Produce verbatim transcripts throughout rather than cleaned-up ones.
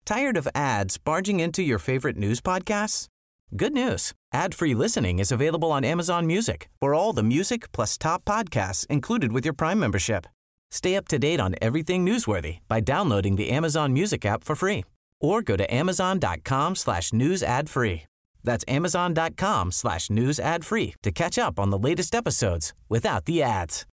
Tired of ads barging into your favorite news podcasts? Good news. Ad-free listening is available on Amazon Music for all the music plus top podcasts included with your Prime membership. Stay up to date on everything newsworthy by downloading the Amazon Music app for free or go to amazon.com slash news ad free. That's amazon.com slash news ad free to catch up on the latest episodes without the ads.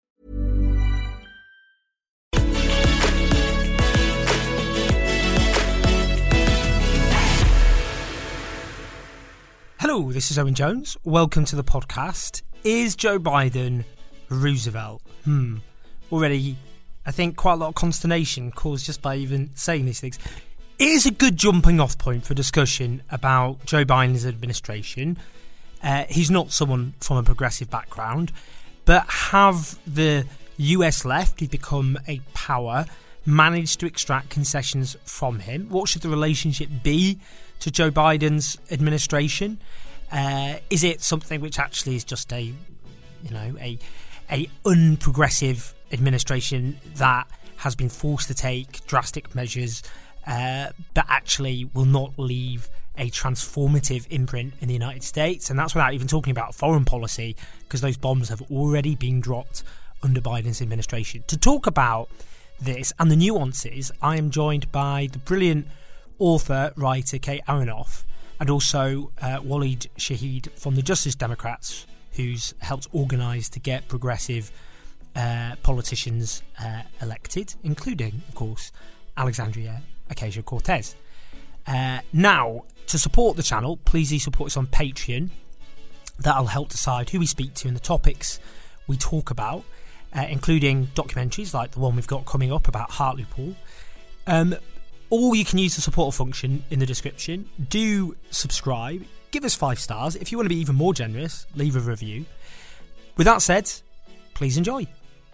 Hello, this is Owen Jones. Welcome to the podcast. Is Joe Biden Roosevelt? Hmm. Already, I think quite a lot of consternation caused just by even saying these things. It is a good jumping off point for discussion about Joe Biden's administration. Uh, he's not someone from a progressive background, but have the U S left, he's become a power, managed to extract concessions from him? What should the relationship be to Joe Biden's administration? Uh, is it something which actually is just a, you know, a a unprogressive administration that has been forced to take drastic measures, uh, but actually will not leave a transformative imprint in the United States? And that's without even talking about foreign policy, because those bombs have already been dropped under Biden's administration. To talk about this and the nuances, I am joined by the brilliant author, writer Kate Aronoff, and also uh, Waleed Shahid from the Justice Democrats, who's helped organise to get progressive uh, politicians uh, elected, including, of course, Alexandria Ocasio-Cortez. Uh, now, to support the channel, please do support us on Patreon. That'll help decide who we speak to and the topics we talk about, uh, including documentaries like the one we've got coming up about Hartlepool. Um, Or you can use the support function in the description. Do subscribe. Give us five stars. If you want to be even more generous, leave a review. With that said, please enjoy.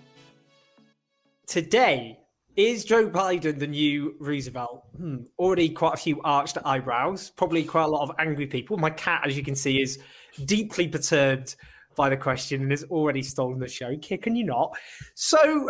Today, is Joe Biden the new Roosevelt? Hmm. Already quite a few arched eyebrows. Probably quite a lot of angry people. My cat, as you can see, is deeply perturbed by the question and has already stolen the show. Can you not? So...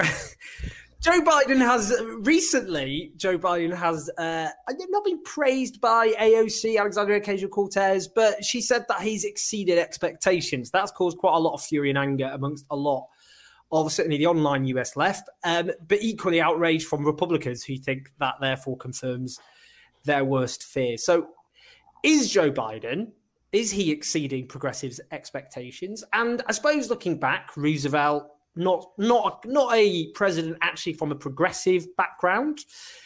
Joe Biden has recently, Joe Biden has uh, not been praised by A O C, Alexandria Ocasio-Cortez, but she said that he's exceeded expectations. That's caused quite a lot of fury and anger amongst a lot of certainly the online U S left, um, but equally outrage from Republicans who think that therefore confirms their worst fears. So is Joe Biden, is he exceeding progressives' expectations? And I suppose looking back, Roosevelt, Not not not a president actually from a progressive background,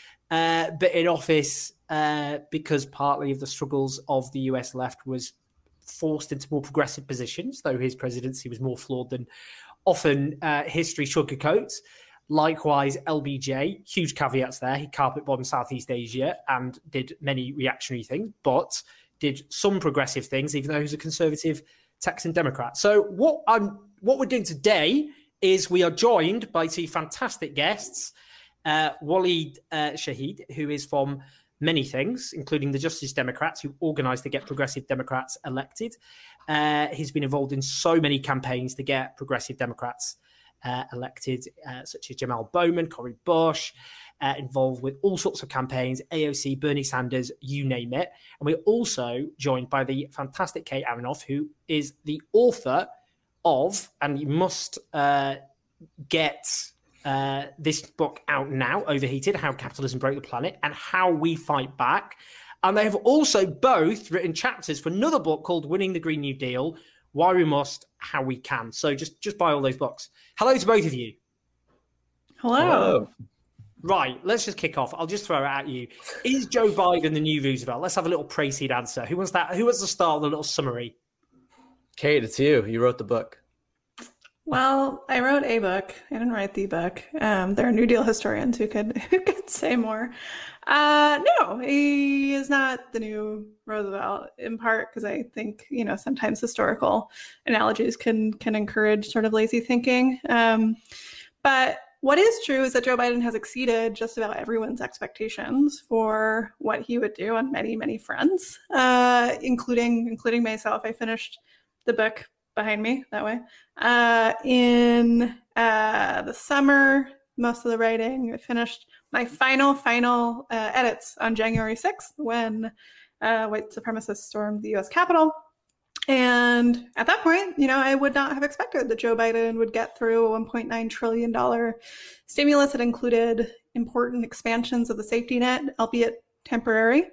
uh, but in office uh, because partly of the struggles of the U S left was forced into more progressive positions, though his presidency was more flawed than often uh, history sugarcoats. Likewise, L B J, huge caveats there. He carpet bombed Southeast Asia and did many reactionary things, but did some progressive things, even though he was a conservative Texan Democrat. So what I'm what we're doing today is we are joined by two fantastic guests, uh, Waleed uh, Shahid, who is from many things, including the Justice Democrats, who organised to get progressive Democrats elected. Uh, he's been involved in so many campaigns to get progressive Democrats uh, elected, uh, such as Jamal Bowman, Cory Bush, uh, involved with all sorts of campaigns, A O C, Bernie Sanders, you name it. And we're also joined by the fantastic Kate Aronoff, who is the author of, and you must uh, get uh, this book out now, Overheated, How Capitalism Broke the Planet and How We Fight Back. And they have also both written chapters for another book called Winning the Green New Deal, Why We Must, How We Can. So just, just buy all those books. Hello to both of you. Hello. Hello. Right, let's just kick off. I'll just throw it at you. Is Joe Biden the new Roosevelt? Let's have a little pre-seed answer. Who wants that? Who wants to start with a little summary? Kate, it's you. You wrote the book. Well, I wrote a book. I didn't write the book. Um, there are New Deal historians who could who could say more. Uh, no, he is not the new Roosevelt, in part because I think, you know, sometimes historical analogies can can encourage sort of lazy thinking. Um, but what is true is that Joe Biden has exceeded just about everyone's expectations for what he would do on many, many fronts, uh, including including myself. I finished the book behind me that way uh, in uh, the summer. Most of the writing I finished my final, final uh, edits on January sixth when uh, white supremacists stormed the U S Capitol. And at that point, you know, I would not have expected that Joe Biden would get through a one point nine trillion dollars stimulus that included important expansions of the safety net, albeit temporary,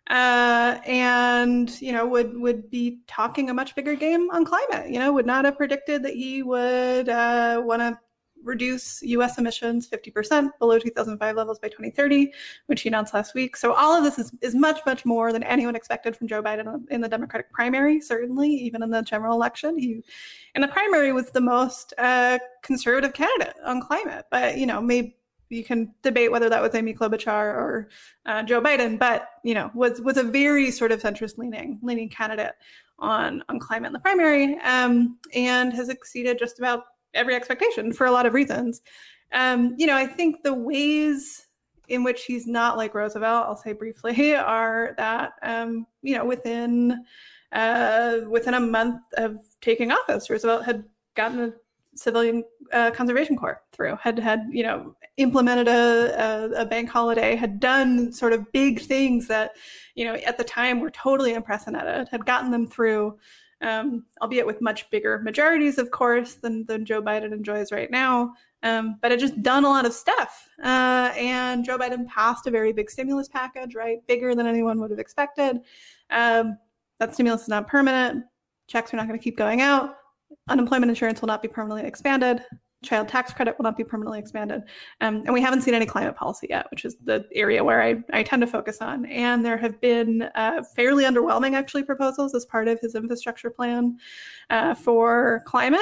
uh, and, you know, would, would be talking a much bigger game on climate. You know, would not have predicted that he would uh, want to reduce U S emissions fifty percent below two thousand five levels by twenty thirty, which he announced last week. So all of this is, is much, much more than anyone expected from Joe Biden in the Democratic primary, certainly, even in the general election. He, in the primary, was the most uh, conservative candidate on climate. But, you know, maybe you can debate whether that was Amy Klobuchar or uh, Joe Biden, but, you know, was was a very sort of centrist-leaning leaning candidate on, on climate in the primary, um, and has exceeded just about every expectation for a lot of reasons. Um, you know, I think the ways in which he's not like Roosevelt, I'll say briefly, are that, um, you know, within uh, within a month of taking office, Roosevelt had gotten a civilian uh, conservation corps through, had, had, you know, implemented a, a, a bank holiday, had done sort of big things that, you know, at the time were totally unprecedented, had gotten them through, Um, albeit with much bigger majorities, of course, than, than Joe Biden enjoys right now. Um, but it just done a lot of stuff. Uh, and Joe Biden passed a very big stimulus package, right? Bigger than anyone would have expected. Um, that stimulus is not permanent. Checks are not going to keep going out. Unemployment insurance will not be permanently expanded. Child tax credit will not be permanently expanded. Um, and we haven't seen any climate policy yet, which is the area where I, I tend to focus on. And there have been uh, fairly underwhelming, actually, proposals as part of his infrastructure plan uh, for climate.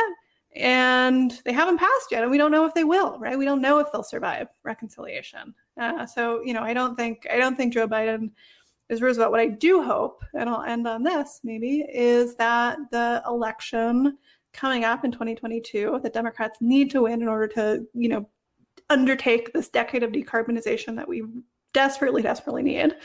And they haven't passed yet. And we don't know if they will, right? We don't know if they'll survive reconciliation. Uh, so, you know, I don't think I don't think Joe Biden is Roosevelt. What I do hope, and I'll end on this maybe, is that the election coming up in twenty twenty-two that Democrats need to win in order to, you know, undertake this decade of decarbonization that we desperately, desperately need.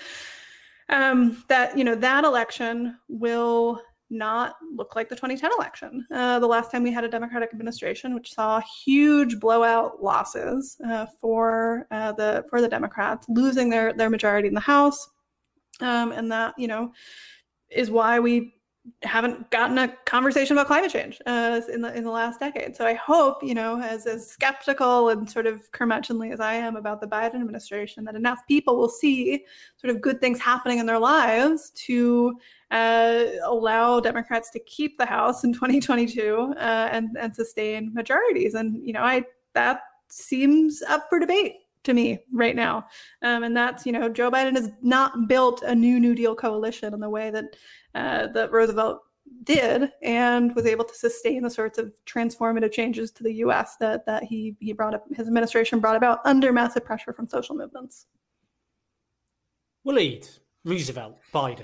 Um, that, you know, that election will not look like the twenty ten election. Uh, the last time we had a Democratic administration, which saw huge blowout losses uh, for uh, the for the Democrats, losing their their majority in the House, um, and that, you know, is why we haven't gotten a conversation about climate change uh, in the in the last decade. So I hope, you know, as as skeptical and sort of curmudgeonly as I am about the Biden administration, that enough people will see sort of good things happening in their lives to uh, allow Democrats to keep the House in twenty twenty-two uh, and and sustain majorities. And, you know, I that seems up for debate to me right now. Um, and that's, you know, Joe Biden has not built a new New Deal coalition in the way that uh, that Roosevelt did, and was able to sustain the sorts of transformative changes to the U S that that he he brought up, his administration brought about under massive pressure from social movements. Waleed, Roosevelt, Biden.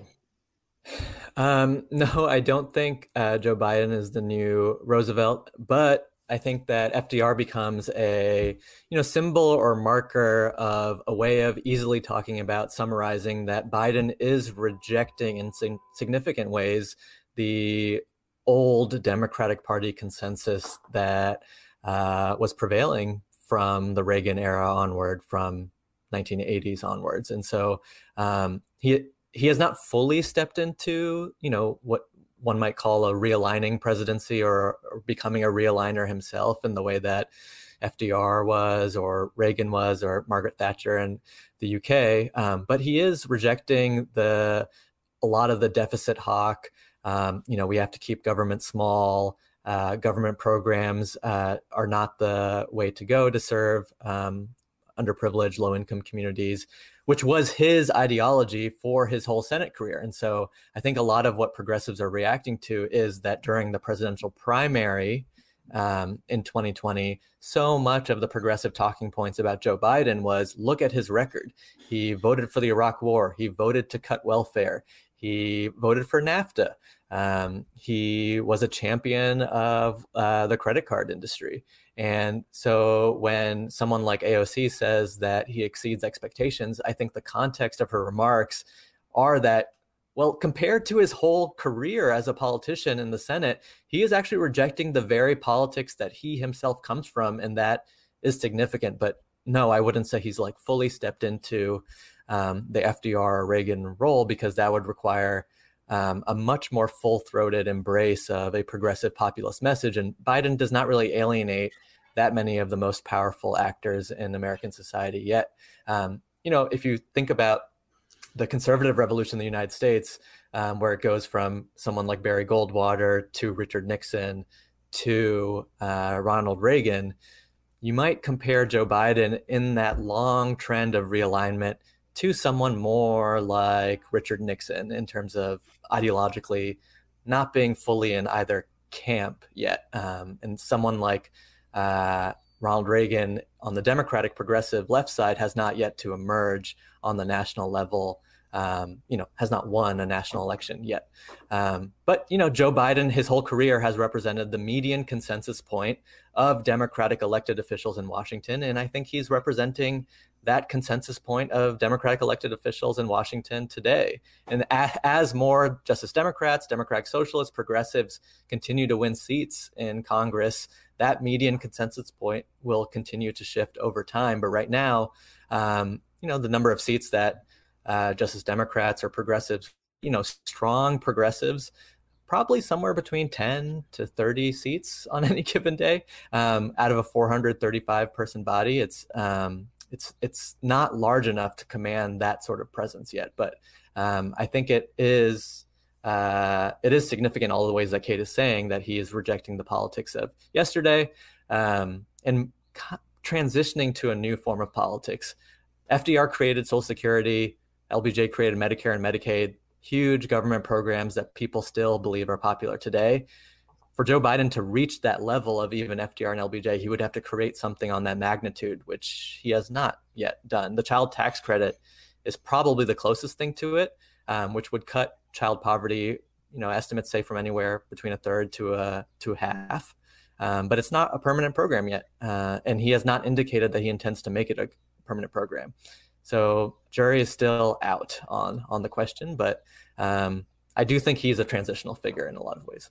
Um, no, I don't think uh, Joe Biden is the new Roosevelt, but I think that F D R becomes a, you know, symbol or marker of a way of easily talking about, summarizing that Biden is rejecting in sig- significant ways the old Democratic Party consensus that uh, was prevailing from the Reagan era onward, from nineteen eighties onwards. And so um, he he has not fully stepped into, you know, what one might call a realigning presidency, or, or becoming a realigner himself in the way that F D R was, or Reagan was, or Margaret Thatcher in the U K. Um, but he is rejecting the a lot of the deficit hawk. Um, you know, we have to keep government small. Uh, government programs uh, are not the way to go to serve um, underprivileged, low-income communities, which was his ideology for his whole Senate career. And so I think a lot of what progressives are reacting to is that during the presidential primary um, in twenty twenty, so much of the progressive talking points about Joe Biden was, look at his record. He voted for the Iraq War. He voted to cut welfare. He voted for NAFTA. Um, he was a champion of uh, the credit card industry. And so when someone like A O C says that he exceeds expectations, I think the context of her remarks are that, well, compared to his whole career as a politician in the Senate, he is actually rejecting the very politics that he himself comes from. And that is significant. But no, I wouldn't say he's like fully stepped into um, the F D R or Reagan role, because that would require um, a much more full-throated embrace of a progressive populist message. And Biden does not really alienate that many of the most powerful actors in American society yet. Um, you know, if you think about the conservative revolution in the United States, um, where it goes from someone like Barry Goldwater to Richard Nixon to uh, Ronald Reagan, you might compare Joe Biden in that long trend of realignment to someone more like Richard Nixon in terms of ideologically not being fully in either camp yet. Um, and someone like uh, Ronald Reagan on the Democratic progressive left side has not yet to emerge on the national level, um, you know, has not won a national election yet. Um, but, you know, Joe Biden, his whole career has represented the median consensus point of Democratic elected officials in Washington. And I think he's representing that consensus point of Democratic elected officials in Washington today. And a- as more Justice Democrats, Democratic Socialists, progressives continue to win seats in Congress, that median consensus point will continue to shift over time. But right now, um, you know, the number of seats that uh, Justice Democrats or progressives, you know, strong progressives, probably somewhere between ten to thirty seats on any given day um, out of a four hundred thirty-five person body. It's um, it's it's not large enough to command that sort of presence yet. But um, I think it is uh, it is significant all the ways that Kate is saying that he is rejecting the politics of yesterday um, and co- transitioning to a new form of politics. F D R created Social Security, L B J created Medicare and Medicaid, huge government programs that people still believe are popular today. For Joe Biden to reach that level of even F D R and L B J, he would have to create something on that magnitude, which he has not yet done. The child tax credit is probably the closest thing to it, um, which would cut child poverty, you know, estimates say from anywhere between a third to a to a half. Um, but it's not a permanent program yet. Uh, and he has not indicated that he intends to make it a permanent program. So jury is still out on, on the question, but um, I do think he's a transitional figure in a lot of ways.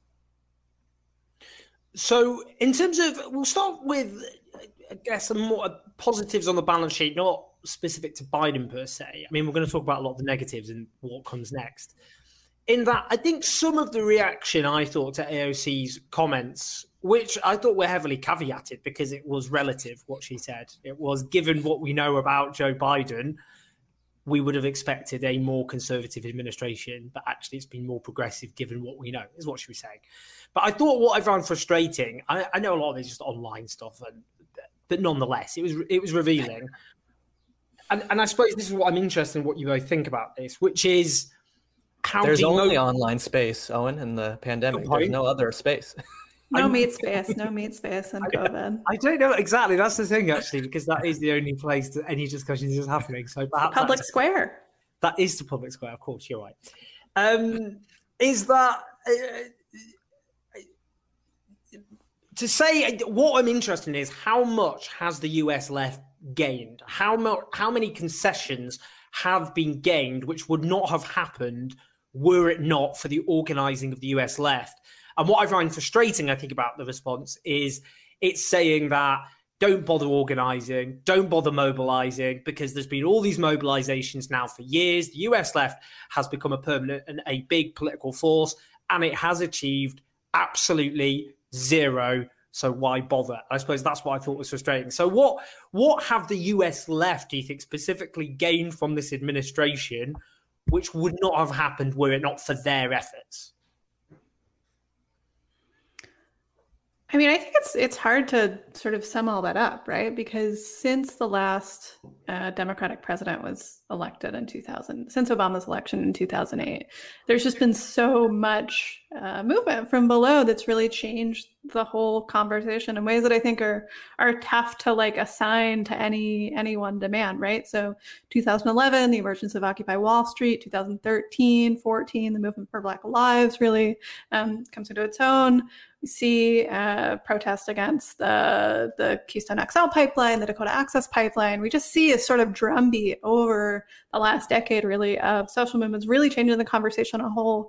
So in terms of, we'll start with, I guess, some more positives on the balance sheet, not specific to Biden per se. I mean, we're going to talk about a lot of the negatives and what comes next. In that, I think some of the reaction I thought to A O C's comments, which I thought were heavily caveated because it was relative, what she said. It was, given what we know about Joe Biden, we would have expected a more conservative administration, but actually it's been more progressive given what we know, is what she was saying. But I thought what I found frustrating, I, I know a lot of it's just online stuff, and, but nonetheless, it was it was revealing. And, and I suppose this is what I'm interested in, what you both think about this, which is how There's demo- only online space, Owen, in the pandemic. There's no other space. No meat space, no meat space in COVID. I don't know exactly. That's the thing, actually, because that is the only place that any discussions is happening. So perhaps public square. That is the public square, of course. You're right. Um, is that uh, to say? What I'm interested in is how much has the U S left gained? How much? How many concessions have been gained, which would not have happened were it not for the organising of the U S left? And what I find frustrating, I think, about the response is it's saying that don't bother organising, don't bother mobilising, because there's been all these mobilisations now for years. The U S left has become a permanent and a big political force, and it has achieved absolutely zero. So why bother? I suppose that's what I thought was frustrating. So what, what have the U S left, do you think, specifically gained from this administration, which would not have happened were it not for their efforts? I mean, I think it's it's hard to sort of sum all that up, right? Because since the last uh, Democratic president was elected in two thousand, since Obama's election in two thousand eight, there's just been so much uh, movement from below that's really changed the whole conversation in ways that I think are are tough to like assign to any any one demand, right? So two thousand eleven, the emergence of Occupy Wall Street, two thousand thirteen, fourteen, the movement for Black Lives really um, comes into its own. We see uh, protests against the, the Keystone X L pipeline, the Dakota Access Pipeline. We just see a sort of drumbeat over the last decade, really, of social movements really changing the conversation on a whole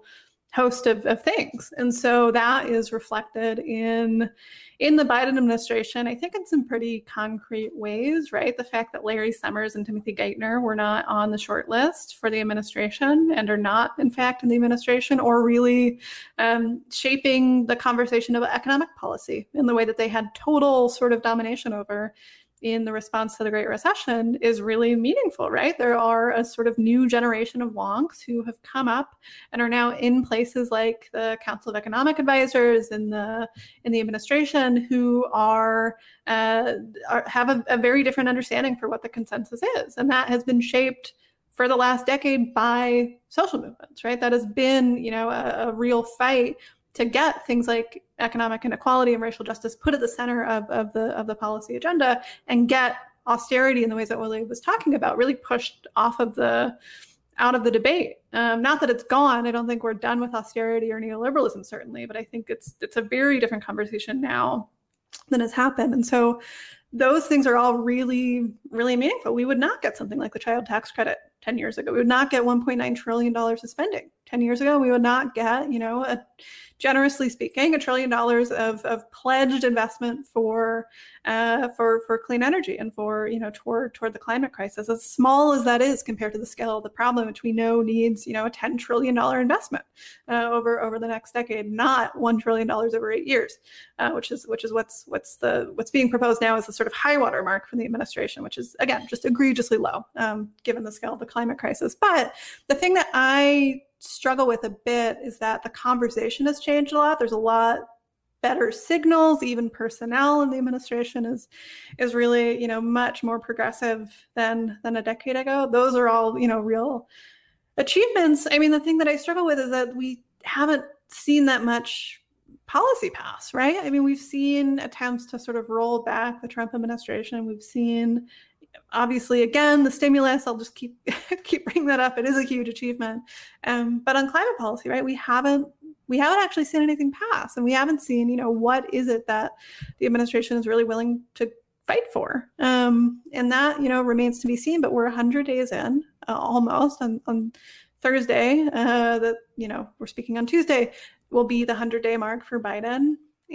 host of, of things. And so that is reflected in in the Biden administration, I think in some pretty concrete ways, right? The fact that Larry Summers and Timothy Geithner were not on the short list for the administration and are not, in fact, in the administration, or really um, shaping the conversation about economic policy in the way that they had total sort of domination over in the response to the Great Recession is really meaningful, right? There are a sort of new generation of wonks who have come up and are now in places like the Council of Economic Advisors in the in the administration who are, uh, are have a, a very different understanding for what the consensus is, and that has been shaped for the last decade by social movements, right? That has been, you know, a, a real fight to get things like economic inequality and racial justice put at the center of, of the of the policy agenda, and get austerity in the ways that Willie was talking about really pushed off of the out of the debate. Um, not that it's gone. I don't think we're done with austerity or neoliberalism, certainly, but I think it's it's a very different conversation now than has happened. And so those things are all really, really meaningful. We would not get something like the child tax credit ten years ago. We would not get one point nine trillion dollars of spending ten years ago. We would not get, you know, a, generously speaking, a trillion dollars of, of pledged investment for uh, for for clean energy and for, you know, toward toward the climate crisis. As small as that is compared to the scale of the problem, which we know needs, you know, a ten trillion dollars investment uh, over over the next decade, not one trillion dollars over eight years, uh, which is which is what's what's the what's being proposed now as the sort of high water mark from the administration, which is again just egregiously low um, given the scale of the climate crisis. But the thing that I struggle with a bit is that the conversation has changed a lot. There's a lot better signals. Even personnel in the administration is is really, you know, much more progressive than than a decade ago. Those are all, you know, real achievements. I mean, the thing that I struggle with is that we haven't seen that much policy pass, right? I mean, we've seen attempts to sort of roll back the Trump administration. We've seen, obviously, again, the stimulus. I'll just keep keep bringing that up. It is a huge achievement. Um, but on climate policy, right, we haven't we haven't actually seen anything pass, and we haven't seen, you know, what is it that the administration is really willing to fight for, um, and that, you know, remains to be seen. But we're one hundred days in, uh, almost on on Thursday. Uh, that you know we're speaking on Tuesday will be the one hundred day mark for Biden.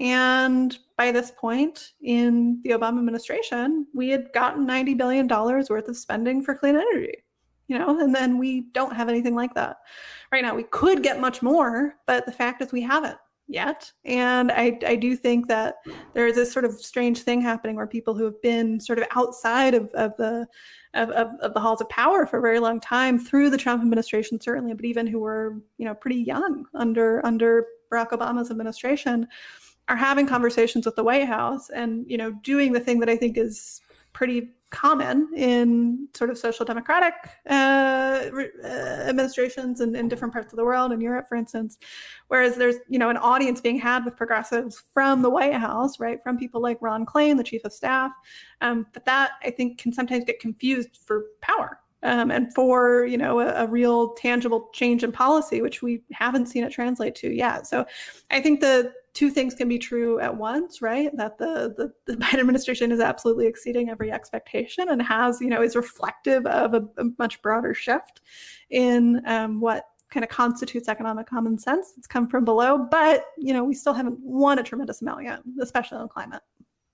And by this point in the Obama administration, we had gotten ninety billion dollars worth of spending for clean energy, you know, and then we don't have anything like that right now. We could get much more, but the fact is we haven't yet. And I, I do think that there is this sort of strange thing happening where people who have been sort of outside of, of the Of, of, of the halls of power for a very long time through the Trump administration, certainly, but even who were, you know, pretty young under under Barack Obama's administration, are having conversations with the White House and, you know, doing the thing that I think is pretty common in sort of social democratic uh, uh, administrations in, in different parts of the world, in Europe, for instance, whereas there's, you know, an audience being had with progressives from the White House, right, from people like Ron Klain, the chief of staff. Um, but that, I think, can sometimes get confused for power. Um, and for, you know, a, a real tangible change in policy, which we haven't seen it translate to yet. So I think the two things can be true at once, right? That the, the, the Biden administration is absolutely exceeding every expectation and has, you know, is reflective of a, a much broader shift in um, what kind of constitutes economic common sense that's come from below. But, you know, we still haven't won a tremendous amount yet, especially on climate.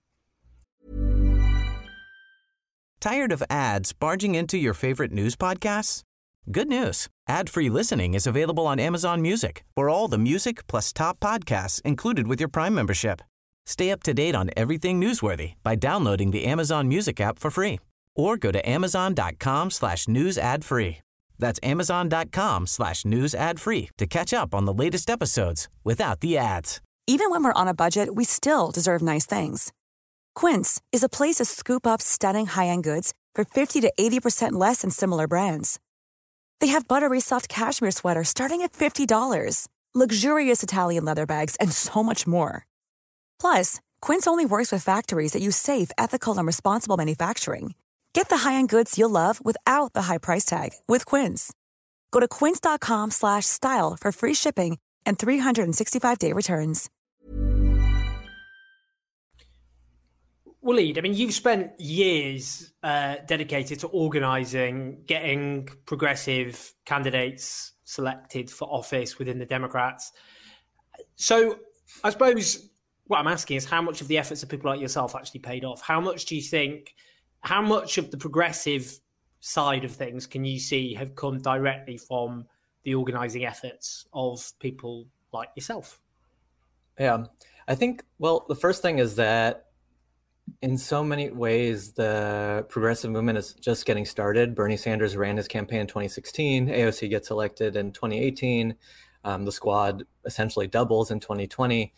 Tired of ads barging into your favorite news podcasts? Good news. Ad-free listening is available on Amazon Music for all the music plus top podcasts included with your Prime membership. Stay up to date on everything newsworthy by downloading the Amazon Music app for free or go to amazon.com slash news ad free. That's amazon.com slash news ad free to catch up on the latest episodes without the ads. Even when we're on a budget, we still deserve nice things. Quince is a place to scoop up stunning high-end goods for fifty to eighty percent less than similar brands. They have buttery soft cashmere sweaters starting at fifty dollars, luxurious Italian leather bags, and so much more. Plus, Quince only works with factories that use safe, ethical, and responsible manufacturing. Get the high-end goods you'll love without the high price tag with Quince. Go to quince.com slash style for free shipping and three sixty-five day returns. Waleed, I mean, you've spent years uh, dedicated to organising, getting progressive candidates selected for office within the Democrats. So I suppose what I'm asking is how much of the efforts of people like yourself actually paid off? How much do you think, how much of the progressive side of things can you see have come directly from the organizing efforts of people like yourself? Yeah, I think, well, the first thing is that in so many ways, the progressive movement is just getting started. Bernie Sanders ran his campaign in twenty sixteen. A O C gets elected in twenty eighteen. Um, the squad essentially doubles in twenty twenty.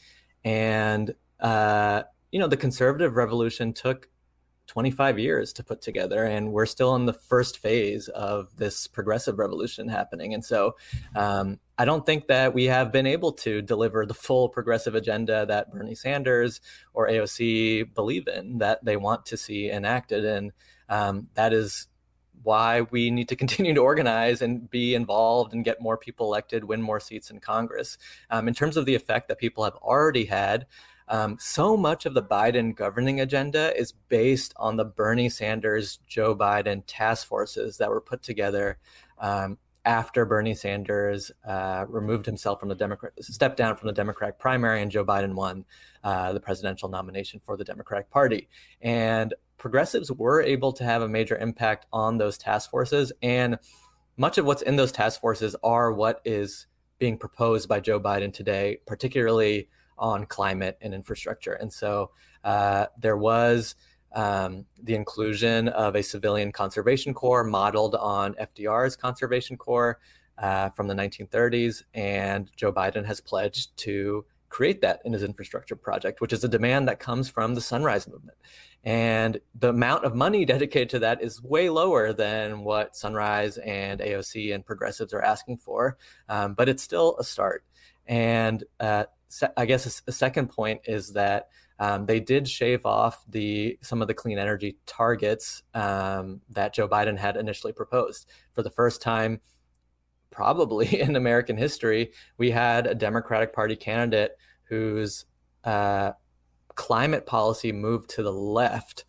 And, uh, you know, the conservative revolution took twenty-five years to put together, and we're still in the first phase of this progressive revolution happening. And so um, I don't think that we have been able to deliver the full progressive agenda that Bernie Sanders or A O C believe in, that they want to see enacted. And um, that is why we need to continue to organize and be involved and get more people elected, win more seats in Congress. Um, in terms of the effect that people have already had, Um, so much of the Biden governing agenda is based on the Bernie Sanders, Joe Biden task forces that were put together um, after Bernie Sanders uh, removed himself from the Democrat, stepped down from the Democratic primary, and Joe Biden won uh, the presidential nomination for the Democratic Party. And progressives were able to have a major impact on those task forces. And much of what's in those task forces are what is being proposed by Joe Biden today, particularly on climate and infrastructure. And so uh, there was um, the inclusion of a civilian conservation corps modeled on F D R's conservation corps uh, from the nineteen thirties. And Joe Biden has pledged to create that in his infrastructure project, which is a demand that comes from the Sunrise Movement. And the amount of money dedicated to that is way lower than what Sunrise and A O C and progressives are asking for, um, but it's still a start. And uh, I guess a second point is that um, they did shave off the some of the clean energy targets um, that Joe Biden had initially proposed. For the first time, probably in American history, we had a Democratic Party candidate whose uh, climate policy moved to the left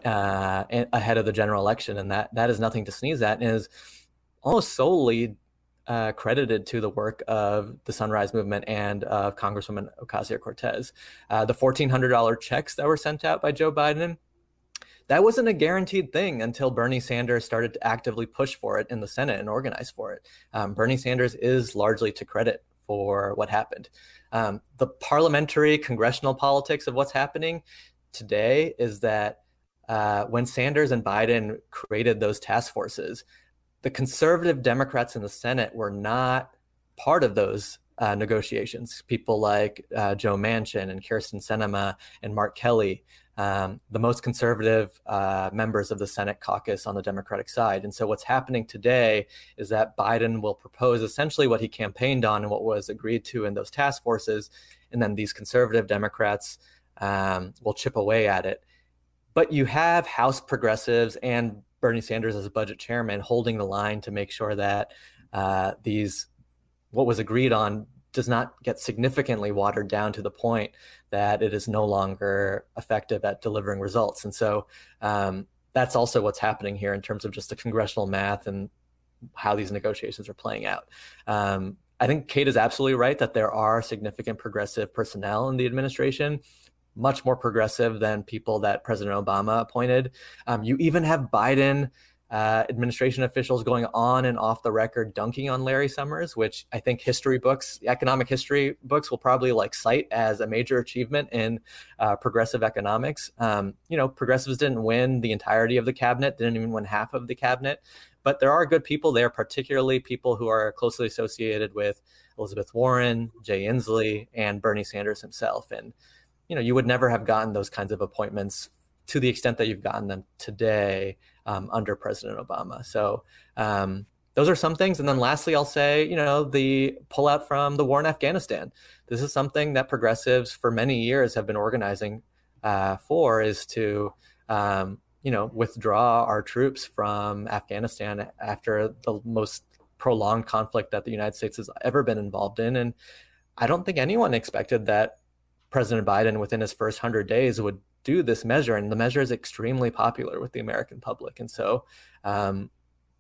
uh, ahead of the general election, and that that is nothing to sneeze at, and is almost solely Uh, credited to the work of the Sunrise Movement and of Congresswoman Ocasio-Cortez. Uh, the fourteen hundred dollars checks that were sent out by Joe Biden, that wasn't a guaranteed thing until Bernie Sanders started to actively push for it in the Senate and organize for it. Um, Bernie Sanders is largely to credit for what happened. Um, the parliamentary congressional politics of what's happening today is that uh, when Sanders and Biden created those task forces, the conservative Democrats in the Senate were not part of those uh, negotiations. People like uh, Joe Manchin and Kyrsten Sinema and Mark Kelly, um, the most conservative uh, members of the Senate caucus on the Democratic side. And so what's happening today is that Biden will propose essentially what he campaigned on and what was agreed to in those task forces. And then these conservative Democrats um, will chip away at it. But you have House progressives and Bernie Sanders as a budget chairman holding the line to make sure that uh, these, what was agreed on does not get significantly watered down to the point that it is no longer effective at delivering results. And so um, that's also what's happening here in terms of just the congressional math and how these negotiations are playing out. Um, I think Kate is absolutely right that there are significant progressive personnel in the administration, much more progressive than people that President Obama appointed. Um, you even have Biden uh, administration officials going on and off the record dunking on Larry Summers, which I think history books, economic history books will probably like cite as a major achievement in uh, progressive economics. Um, you know, progressives didn't win the entirety of the cabinet, didn't even win half of the cabinet, but there are good people there, particularly people who are closely associated with Elizabeth Warren, Jay Inslee, and Bernie Sanders himself. And you know, you would never have gotten those kinds of appointments to the extent that you've gotten them today um, under President Obama. So um, those are some things. And then lastly, I'll say, you know, the pullout from the war in Afghanistan. This is something that progressives for many years have been organizing uh, for, is to, um, you know, withdraw our troops from Afghanistan after the most prolonged conflict that the United States has ever been involved in. And I don't think anyone expected that President Biden within his first one hundred days would do this measure. And the measure is extremely popular with the American public. And so, um,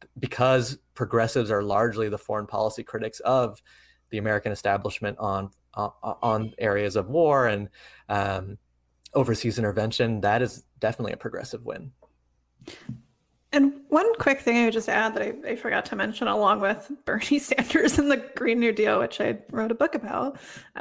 because progressives are largely the foreign policy critics of the American establishment on uh, on areas of war and um, overseas intervention, that is definitely a progressive win. And one quick thing I would just add that I, I forgot to mention, along with Bernie Sanders and the Green New Deal, which I wrote a book about.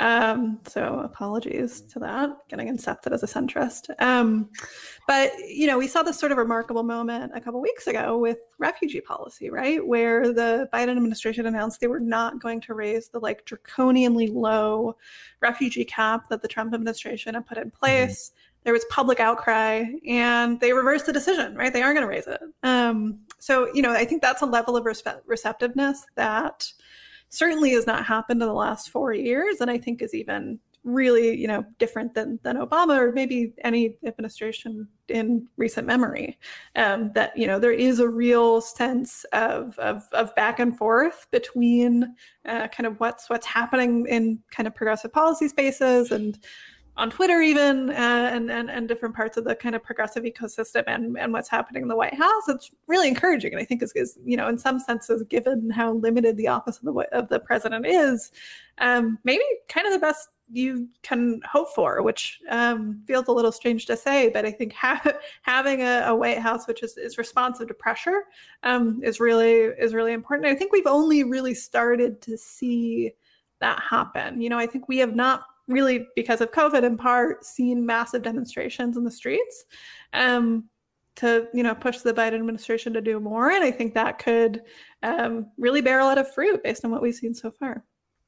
Um, so apologies to that, getting accepted as a centrist. Um, but, you know, we saw this sort of remarkable moment a couple weeks ago with refugee policy, right? Where the Biden administration announced they were not going to raise the like draconianly low refugee cap that the Trump administration had put in place. Mm-hmm. There was public outcry and they reversed the decision, right? They aren't going to raise it. Um, so, you know, I think that's a level of respe- receptiveness that certainly has not happened in the last four years. And I think is even really, you know, different than, than Obama or maybe any administration in recent memory. Um, that, you know, there is a real sense of, of, of back and forth between uh, kind of what's, what's happening in kind of progressive policy spaces and on Twitter even, uh, and, and and different parts of the kind of progressive ecosystem and, and what's happening in the White House. It's really encouraging. And I think is, is you know, in some senses, given how limited the office of the of the president is, um, maybe kind of the best you can hope for, which um, feels a little strange to say, but I think ha- having a, a White House which is, is responsive to pressure um, is really is really important. And I think we've only really started to see that happen. You know, I think we have not really, because of COVID in part, seen massive demonstrations in the streets um, to, you know, push the Biden administration to do more. And I think that could um, really bear a lot of fruit based on what we've seen so far.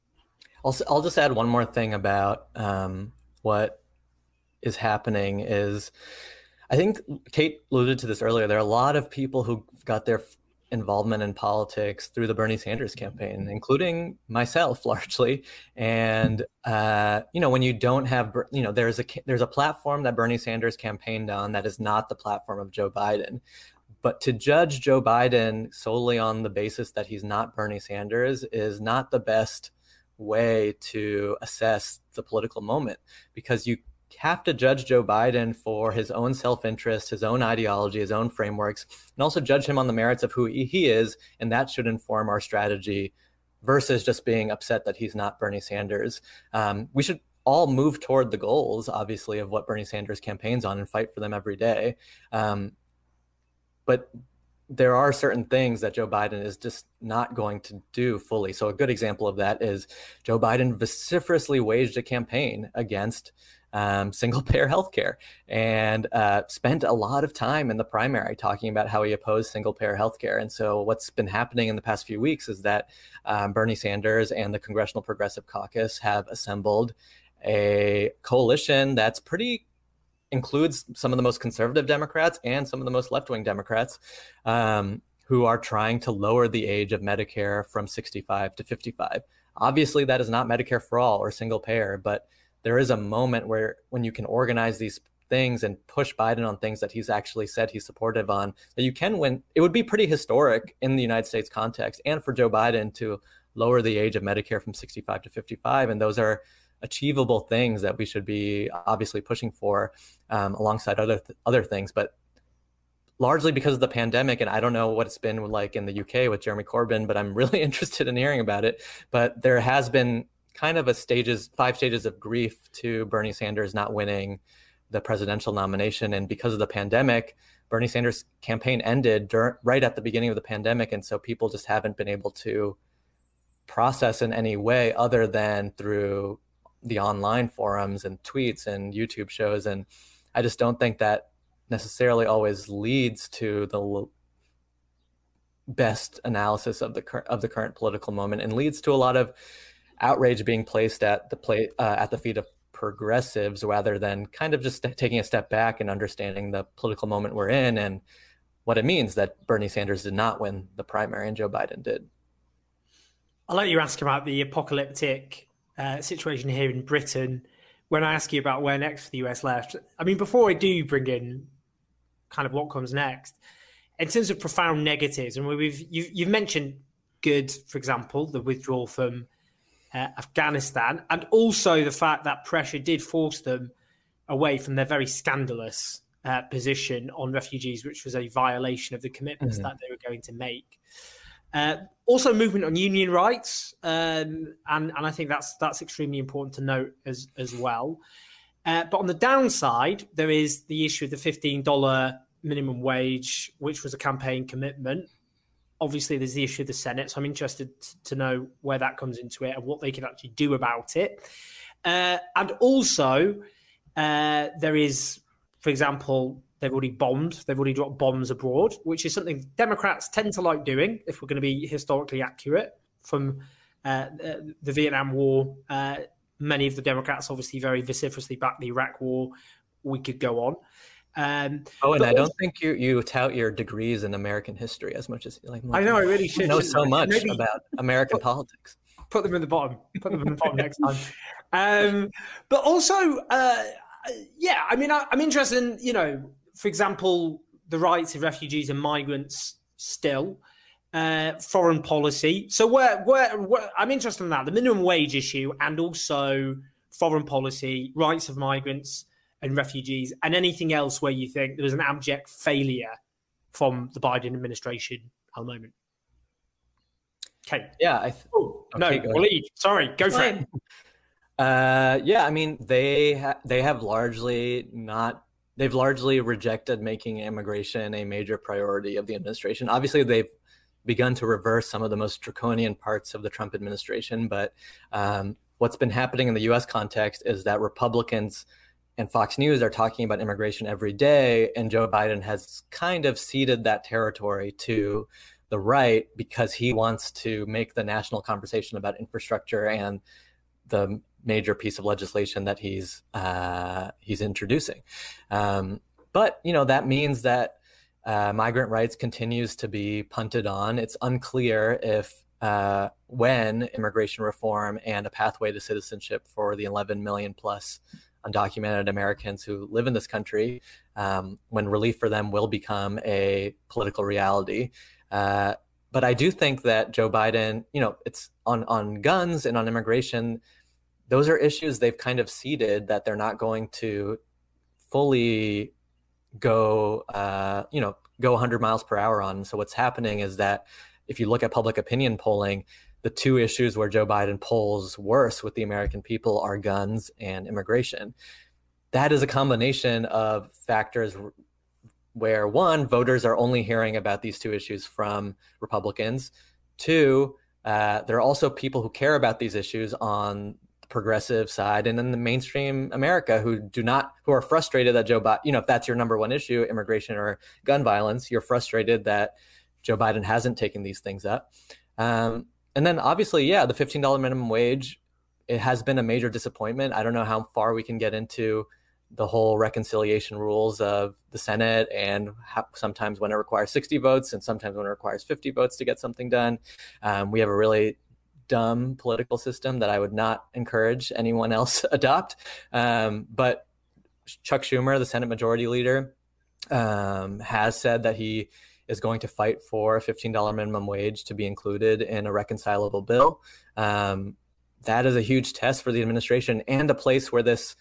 I'll, I'll just add one more thing about um, what is happening is, I think Kate alluded to this earlier, there are a lot of people who got their involvement in politics through the Bernie Sanders campaign, including myself largely. And, uh, you know, when you don't have, you know, there's a, there's a platform that Bernie Sanders campaigned on that is not the platform of Joe Biden. But to judge Joe Biden solely on the basis that he's not Bernie Sanders is not the best way to assess the political moment, because you have to judge Joe Biden for his own self-interest, his own ideology, his own frameworks, and also judge him on the merits of who he is. And that should inform our strategy versus just being upset that he's not Bernie Sanders. Um, we should all move toward the goals, obviously, of what Bernie Sanders campaigns on and fight for them every day. Um, but there are certain things that Joe Biden is just not going to do fully. So a good example of that is Joe Biden vociferously waged a campaign against Um, single-payer healthcare, and uh, spent a lot of time in the primary talking about how he opposed single-payer healthcare. And so what's been happening in the past few weeks is that um, Bernie Sanders and the Congressional Progressive Caucus have assembled a coalition that's pretty includes some of the most conservative Democrats and some of the most left-wing Democrats um, who are trying to lower the age of Medicare from sixty-five to fifty-five. Obviously, that is not Medicare for all or single-payer, but there is a moment where when you can organize these things and push Biden on things that he's actually said he's supportive on, that you can win. It would be pretty historic in the United States context and for Joe Biden to lower the age of Medicare from sixty-five to fifty-five. And those are achievable things that we should be obviously pushing for um, alongside other th- other things. But largely because of the pandemic, and I don't know what it's been like in the U K with Jeremy Corbyn, but I'm really interested in hearing about it. But there has been kind of a stages, five stages of grief to Bernie Sanders not winning the presidential nomination. And because of the pandemic, Bernie Sanders' campaign ended dur- right at the beginning of the pandemic. And so people just haven't been able to process in any way other than through the online forums and tweets and YouTube shows. And I just don't think that necessarily always leads to the l- best analysis of the cur- of the current political moment, and leads to a lot of outrage being placed at the play uh, at the feet of progressives, rather than kind of just st- taking a step back and understanding the political moment we're in and what it means that Bernie Sanders did not win the primary and Joe Biden did. I'll let you ask about the apocalyptic uh, situation here in Britain when I ask you about where next for the U S left. I mean, before I do bring in kind of what comes next, in terms of profound negatives, and we've you've, you've mentioned good, for example, the withdrawal from Uh, Afghanistan, and also the fact that pressure did force them away from their very scandalous uh, position on refugees, which was a violation of the commitments Mm-hmm. that they were going to make. Uh, also, movement on union rights, um, and and I think that's that's extremely important to note as as well. Uh, but on the downside, there is the issue of the fifteen dollars minimum wage, which was a campaign commitment. Obviously, there's the issue of the Senate, so I'm interested to know where that comes into it and what they can actually do about it. Uh, and also, uh, there is, for example, they've already bombed, they've already dropped bombs abroad, which is something Democrats tend to like doing, if we're going to be historically accurate, from uh, the Vietnam War. Uh, many of the Democrats obviously very vociferously backed the Iraq War. We could go on. Um, oh, and I don't think you you tout your degrees in American history as much as like. I know I really should. You know so much Maybe about American put, politics. Put them in the bottom. Put them in the bottom next time. Um, but also, uh, yeah, I mean, I, I'm interested in, you know, for example, the rights of refugees and migrants still, uh, foreign policy. So where, where, where I'm interested in that, the minimum wage issue, and also foreign policy, rights of migrants and refugees, and anything else where you think there was an abject failure from the Biden administration at the moment. Okay. Yeah. I th- oh, okay, no, Waleed, sorry, go for it. Uh, yeah, I mean, they ha- they have largely not, they've largely rejected making immigration a major priority of the administration. Obviously, they've begun to reverse some of the most draconian parts of the Trump administration, but um, what's been happening in the U S context is that Republicans and Fox News are talking about immigration every day, and Joe Biden has kind of ceded that territory to the right because he wants to make the national conversation about infrastructure and the major piece of legislation that he's uh, he's introducing. Um, but you know that means that uh, migrant rights continues to be punted on. It's unclear if uh, when immigration reform and a pathway to citizenship for the eleven million plus undocumented Americans who live in this country, um, when relief for them will become a political reality. Uh, but I do think that Joe Biden, you know, it's on, on guns and on immigration, those are issues they've kind of ceded that they're not going to fully go, uh, you know, go one hundred miles per hour on. So what's happening is that if you look at public opinion polling, the two issues where Joe Biden polls worse with the American people are guns and immigration. That is a combination of factors where, one, voters are only hearing about these two issues from Republicans. Two, uh, there are also people who care about these issues on the progressive side and in the mainstream America who do not, who are frustrated that Joe Biden, you know, if that's your number one issue, immigration or gun violence, you're frustrated that Joe Biden hasn't taken these things up. Um, And then obviously, yeah, the fifteen dollars minimum wage, it has been a major disappointment. I don't know how far we can get into the whole reconciliation rules of the Senate and how, sometimes when it requires sixty votes and sometimes when it requires fifty votes to get something done. Um, we have a really dumb political system that I would not encourage anyone else adopt. Um, but Chuck Schumer, the Senate Majority Leader, um, has said that he is going to fight for a fifteen dollars minimum wage to be included in a reconcilable bill. Um, that is a huge test for the administration and a place where this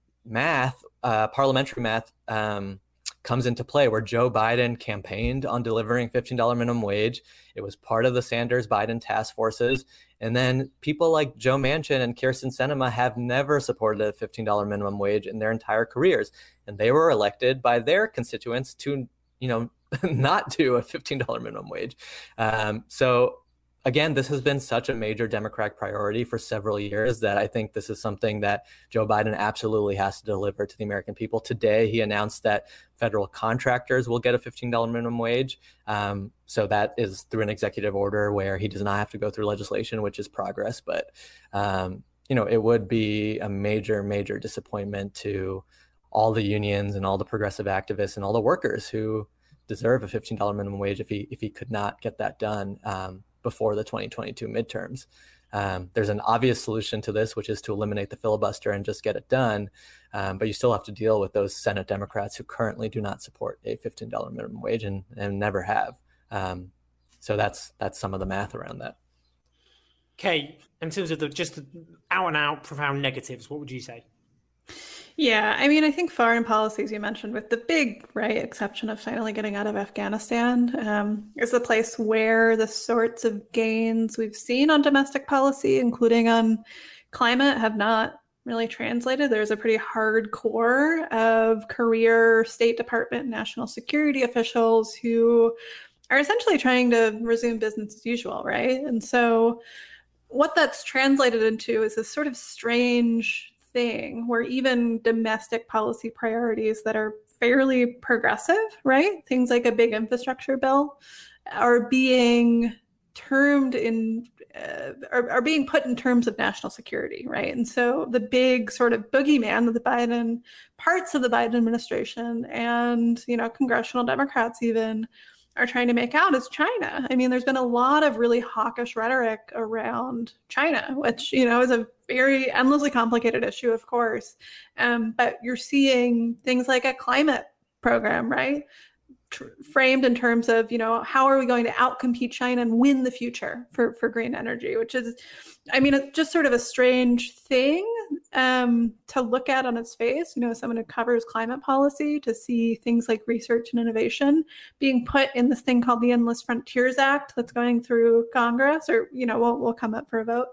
math, uh, parliamentary math, um, comes into play, where Joe Biden campaigned on delivering fifteen dollars minimum wage. It was part of the Sanders-Biden task forces. And then people like Joe Manchin and Kyrsten Sinema have never supported a fifteen dollars minimum wage in their entire careers. And they were elected by their constituents to, you know, not do a fifteen dollars minimum wage. Um, so again, this has been such a major Democratic priority for several years that I think this is something that Joe Biden absolutely has to deliver to the American people. Today, he announced that federal contractors will get a fifteen dollars minimum wage. Um, so that is through an executive order where he does not have to go through legislation, which is progress. But, um, you know, it would be a major, major disappointment to all the unions and all the progressive activists and all the workers who deserve a fifteen dollars minimum wage if he if he could not get that done um, before the twenty twenty-two midterms. Um, there's an obvious solution to this, which is to eliminate the filibuster and just get it done. Um, but you still have to deal with those Senate Democrats who currently do not support a fifteen dollars minimum wage and, and never have. Um, so that's that's some of the math around that. Okay, in terms of the just the out and out profound negatives, what would you say? Yeah, I mean, I think foreign policies you mentioned, with the big, right, exception of finally getting out of Afghanistan, um, is the place where the sorts of gains we've seen on domestic policy, including on climate, have not really translated. There's a pretty hard core of career State Department, national security officials who are essentially trying to resume business as usual, right? And so what that's translated into is this sort of strange thing where even domestic policy priorities that are fairly progressive, right? Things like a big infrastructure bill are being termed in, uh, are, are being put in terms of national security, right? And so the big sort of boogeyman of the Biden, parts of the Biden administration and, you know, congressional Democrats even are trying to make out is China. I mean, there's been a lot of really hawkish rhetoric around China, which, you know, is a very endlessly complicated issue, of course. Um, but you're seeing things like a climate program, right? Tr- framed in terms of, you know, how are we going to outcompete China and win the future for, for green energy, which is, I mean, it's just sort of a strange thing um, to look at on its face, you know, someone who covers climate policy, to see things like research and innovation being put in this thing called the Endless Frontiers Act that's going through Congress, or, you know, will will come up for a vote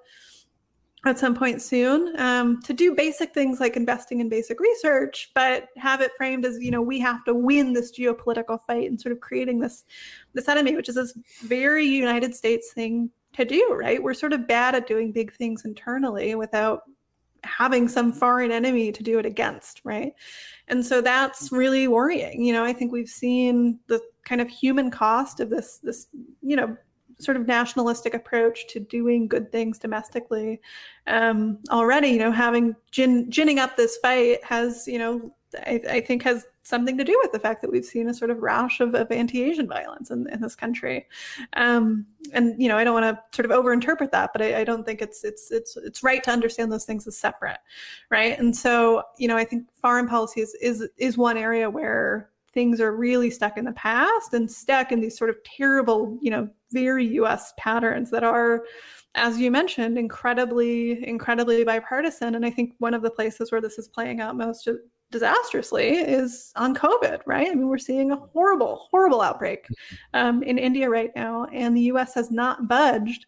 at some point soon, um, to do basic things like investing in basic research, but have it framed as, you know, we have to win this geopolitical fight and sort of creating this, this enemy, which is this very United States thing to do, right? We're sort of bad at doing big things internally without having some foreign enemy to do it against, right? And so that's really worrying. You know, I think we've seen the kind of human cost of this, this, you know, sort of nationalistic approach to doing good things domestically um, already. You know, having gin, ginning up this fight has, you know, I, I think has something to do with the fact that we've seen a sort of rash of, of anti-Asian violence in, in this country. Um, and, you know, I don't want to sort of overinterpret that, but I, I don't think it's, it's, it's, it's right to understand those things as separate. Right. And so, you know, I think foreign policy is, is, is one area where things are really stuck in the past and stuck in these sort of terrible, you know, very U S patterns that are, as you mentioned, incredibly, incredibly bipartisan. And I think one of the places where this is playing out most disastrously is on COVID, right? I mean, we're seeing a horrible, horrible outbreak um, in India right now, and the U S has not budged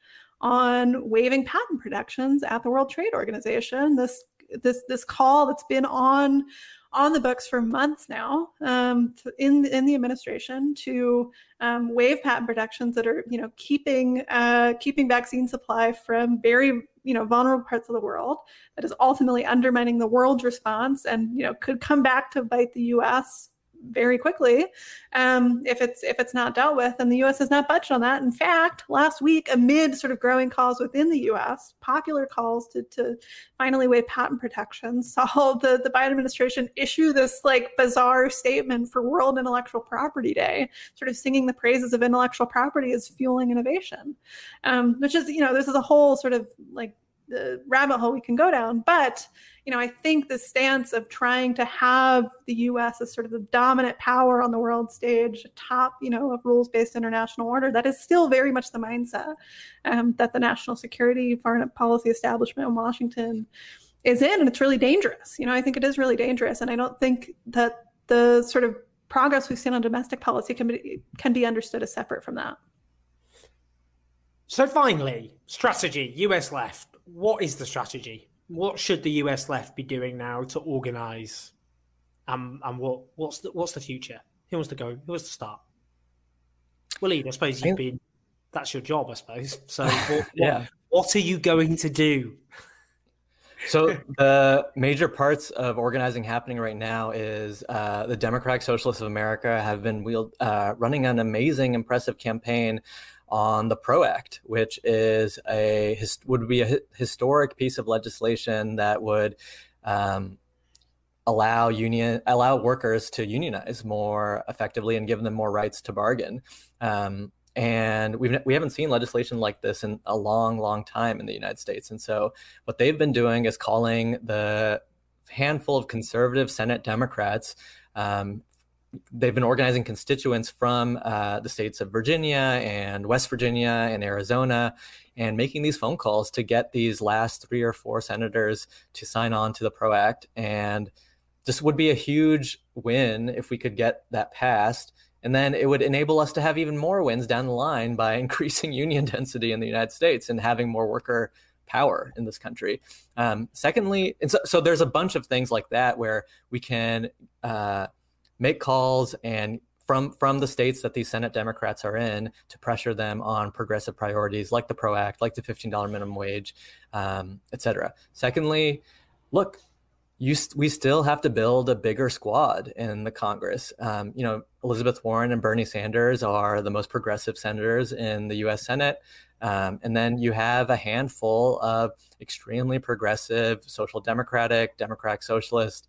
on waiving patent protections at the World Trade Organization. This, this, this call that's been on on the books for months now um, in, in the administration to um, waive patent protections that are, you know, keeping uh, keeping vaccine supply from very, you know, vulnerable parts of the world, that is ultimately undermining the world's response and, you know, could come back to bite the U S very quickly um, if it's if it's not dealt with. And the U S has not budged on that. In fact, last week, amid sort of growing calls within the U S, popular calls to, to finally waive patent protections, saw the, the Biden administration issue this like bizarre statement for World Intellectual Property Day, sort of singing the praises of intellectual property as fueling innovation, um, which is, you know, this is a whole sort of like the rabbit hole we can go down. But, you know, I think the stance of trying to have the U S as sort of the dominant power on the world stage, top, you know, of rules-based international order, that is still very much the mindset um, that the national security foreign policy establishment in Washington is in. And it's really dangerous. You know, I think it is really dangerous. And I don't think that the sort of progress we've seen on domestic policy can be, can be understood as separate from that. So finally, strategy, U S left. What is the strategy? What should the U S left be doing now to organise? Um, and what what's the what's the future? Who wants to go? Who wants to start? Well, Ian, I suppose you've been. That's your job, I suppose. So, what, yeah. what, what are you going to do? So the major parts of organizing happening right now is uh, the Democratic Socialists of America have been wheeled, uh, running an amazing, impressive campaign on the PRO Act, which is a would be a historic piece of legislation that would um, allow union allow workers to unionize more effectively and give them more rights to bargain. Um, and we've we haven't seen legislation like this in a long, long time in the United States. And so what they've been doing is calling the handful of conservative Senate Democrats. Um, They've been organizing constituents from uh, the states of Virginia and West Virginia and Arizona, and making these phone calls to get these last three or four senators to sign on to the PRO Act. And just would be a huge win if we could get that passed. And then it would enable us to have even more wins down the line by increasing union density in the United States and having more worker power in this country. Um, secondly, and so, so there's a bunch of things like that where we can uh, make calls and from from the states that these Senate Democrats are in to pressure them on progressive priorities like the PRO Act, like the fifteen dollars minimum wage, um, et cetera. Secondly, look, you st- we still have to build a bigger squad in the Congress. Um, you know, Elizabeth Warren and Bernie Sanders are the most progressive senators in the U S Senate. Um, and then you have a handful of extremely progressive, social democratic, democratic socialist,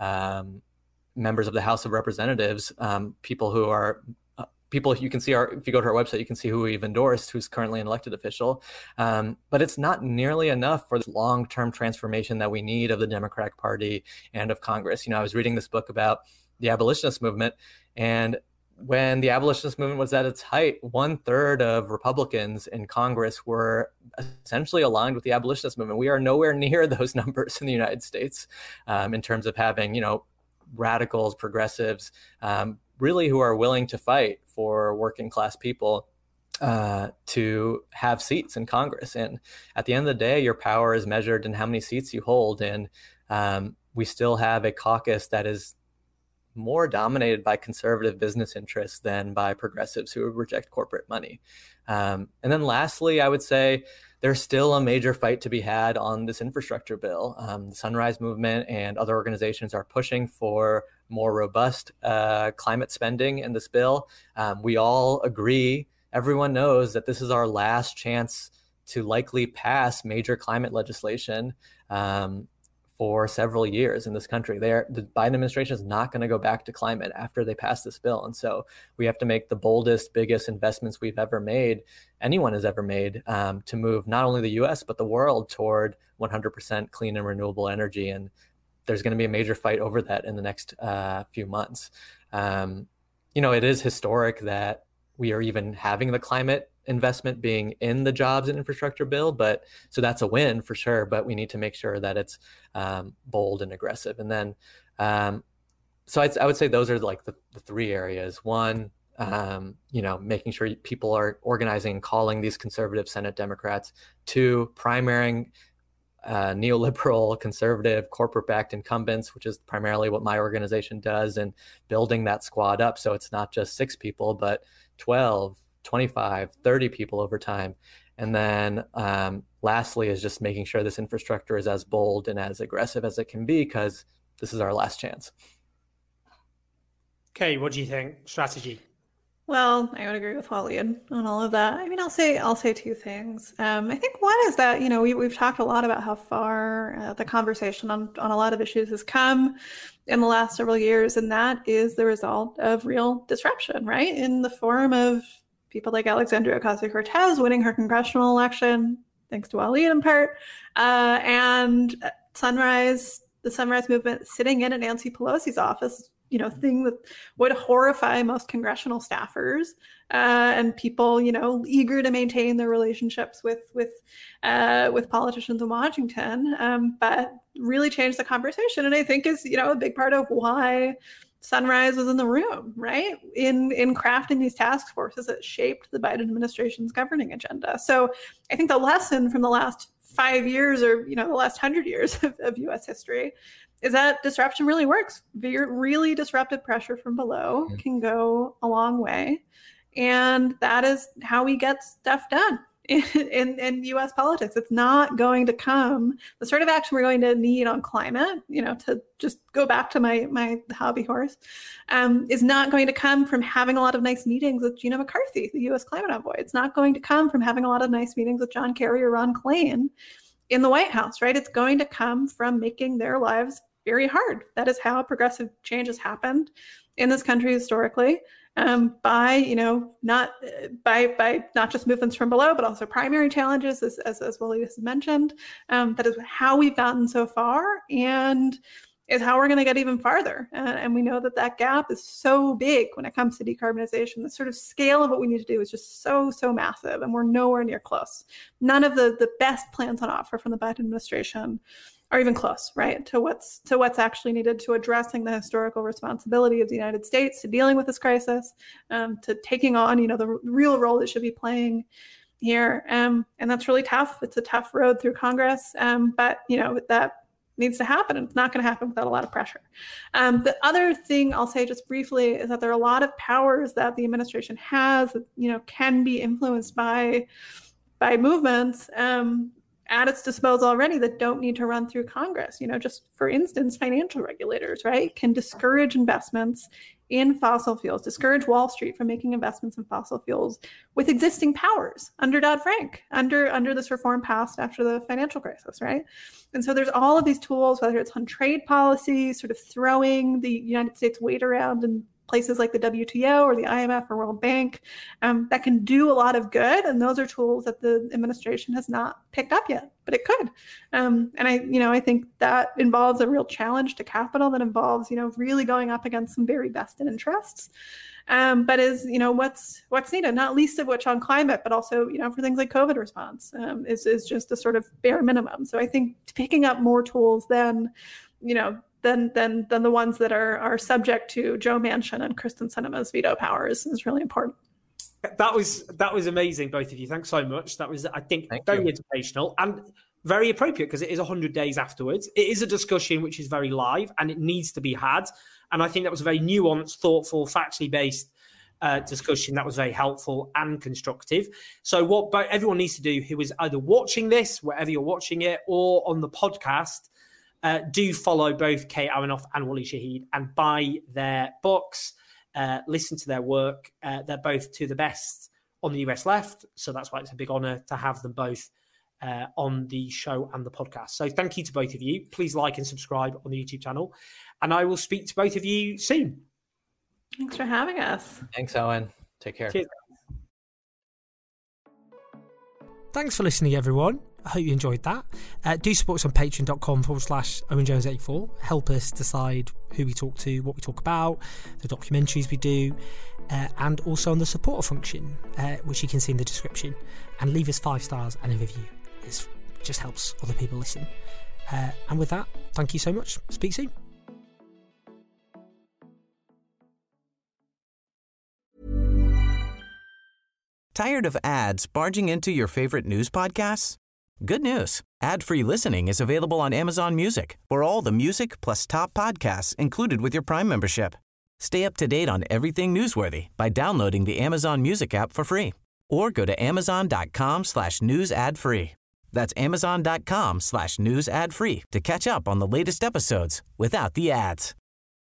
um, members of the House of Representatives, um, people who are uh, people you can see our, if you go to our website, you can see who we've endorsed, who's currently an elected official. Um, but it's not nearly enough for the long-term transformation that we need of the Democratic Party and of Congress. You know, I was reading this book about the abolitionist movement, and when the abolitionist movement was at its height, one third of Republicans in Congress were essentially aligned with the abolitionist movement. We are nowhere near those numbers in the United States um, in terms of having, you know, radicals, progressives, um, really who are willing to fight for working class people uh, to have seats in Congress. And at the end of the day, your power is measured in how many seats you hold. And um, we still have a caucus that is more dominated by conservative business interests than by progressives who reject corporate money. Um, and then lastly, I would say there's still a major fight to be had on this infrastructure bill. Um, the Sunrise Movement and other organizations are pushing for more robust uh, climate spending in this bill. Um, we all agree, everyone knows that this is our last chance to likely pass major climate legislation um, for several years in this country. They're, the Biden administration is not going to go back to climate after they pass this bill. And so we have to make the boldest, biggest investments we've ever made, anyone has ever made, um, to move not only the U S, but the world toward one hundred percent clean and renewable energy. And there's going to be a major fight over that in the next uh, few months. Um, you know, it is historic that we are even having the climate investment being in the jobs and infrastructure bill, but so that's a win for sure, but we need to make sure that it's um, bold and aggressive. And then, um, so I'd, I would say those are like the, the three areas. One, um, you know, making sure people are organizing and calling these conservative Senate Democrats. Two, primarying uh, neoliberal, conservative, corporate-backed incumbents, which is primarily what my organization does, and building that squad up so it's not just six people, but twelve, twenty-five, thirty people over time. And then um, lastly is just making sure this infrastructure is as bold and as aggressive as it can be, because this is our last chance. Okay, what do you think? Strategy? Well, I would agree with Waleed on all of that. I mean, I'll say I'll say two things. Um, I think one is that, you know, we, we've talked a lot about how far uh, the conversation on, on a lot of issues has come in the last several years, and that is the result of real disruption, right? In the form of people like Alexandria Ocasio-Cortez winning her congressional election, thanks to Waleed in part, uh, and Sunrise, the Sunrise Movement sitting in at Nancy Pelosi's office, you know, thing that would horrify most congressional staffers uh, and people, you know, eager to maintain their relationships with with uh, with politicians in Washington, um, but really changed the conversation. And I think is, you know, a big part of why Sunrise was in the room, right? In in crafting these task forces that shaped the Biden administration's governing agenda. So I think the lesson from the last five years or, you know, the last hundred years of, of U S history is that disruption really works. Really disruptive pressure from below mm-hmm. can go a long way. And that is how we get stuff done in, in, in U S politics. It's not going to come, the sort of action we're going to need on climate, you know, to just go back to my, my hobby horse, um, is not going to come from having a lot of nice meetings with Gina McCarthy, the U S climate envoy. It's not going to come from having a lot of nice meetings with John Kerry or Ron Klain in the White House, right? It's going to come from making their lives very hard. That is how progressive change has happened in this country historically, um, by, you know, not by by not just movements from below, but also primary challenges, as as, as Waleed has mentioned. Um, that is how we've gotten so far, and is how we're going to get even farther. Uh, and we know that that gap is so big when it comes to decarbonization. The sort of scale of what we need to do is just so, so massive, and we're nowhere near close. None of the, the best plans on offer from the Biden administration are even close, right, to what's to what's actually needed to addressing the historical responsibility of the United States to dealing with this crisis, um, to taking on, you know, the r- real role it should be playing here. Um, and that's really tough. It's a tough road through Congress, um, but, you know, that needs to happen, and it's not going to happen without a lot of pressure. Um, the other thing I'll say just briefly is that there are a lot of powers that the administration has that, you know, can be influenced by by movements um, at its disposal already that don't need to run through Congress. You know, just for instance, financial regulators, right, can discourage investments in fossil fuels, discourage Wall Street from making investments in fossil fuels with existing powers under Dodd-Frank, under, under this reform passed after the financial crisis, right? And so there's all of these tools, whether it's on trade policy, sort of throwing the United States weight around in places like the W T O or the I M F or World Bank, um, that can do a lot of good. And those are tools that the administration has not picked up yet, but it could. Um, and I, you know, I think that involves a real challenge to capital that involves, you know, really going up against some very vested interests. Um, but is, you know, what's what's needed, not least of which on climate, but also, you know, for things like COVID response, um, is, is just a sort of bare minimum. So I think picking up more tools than, you know, than than than the ones that are are subject to Joe Manchin and Kristen Sinema's veto powers is really important. That was that was amazing, both of you. Thanks so much. That was, I think, Thank very you. educational and very appropriate, because it is one hundred days afterwards. It is a discussion which is very live and it needs to be had. And I think that was a very nuanced, thoughtful, factually based uh, discussion that was very helpful and constructive. So what everyone needs to do who is either watching this, wherever you're watching it, or on the podcast, Uh, do follow both Kate Aronoff and Wally Shaheed and buy their books, uh, listen to their work. Uh, they're both two of the best on the U S left. So that's why it's a big honor to have them both uh, on the show and the podcast. So thank you to both of you. Please like and subscribe on the YouTube channel. And I will speak to both of you soon. Thanks for having us. Thanks, Owen. Take care. Cheers. Thanks for listening, everyone. I hope you enjoyed that. Uh, do support us on patreon.com forward slash Owen Jones eighty-four. Help us decide who we talk to, what we talk about, the documentaries we do, uh, and also on the supporter function, uh, which you can see in the description. And leave us five stars and a review. It just helps other people listen. Uh, and with that, thank you so much. Speak soon. Tired of ads barging into your favorite news podcasts? Good news. Ad-free listening is available on Amazon Music for all the music plus top podcasts included with your Prime membership. Stay up to date on everything newsworthy by downloading the Amazon Music app for free or go to amazon.com slash news ad free. That's amazon.com slash news ad free to catch up on the latest episodes without the ads.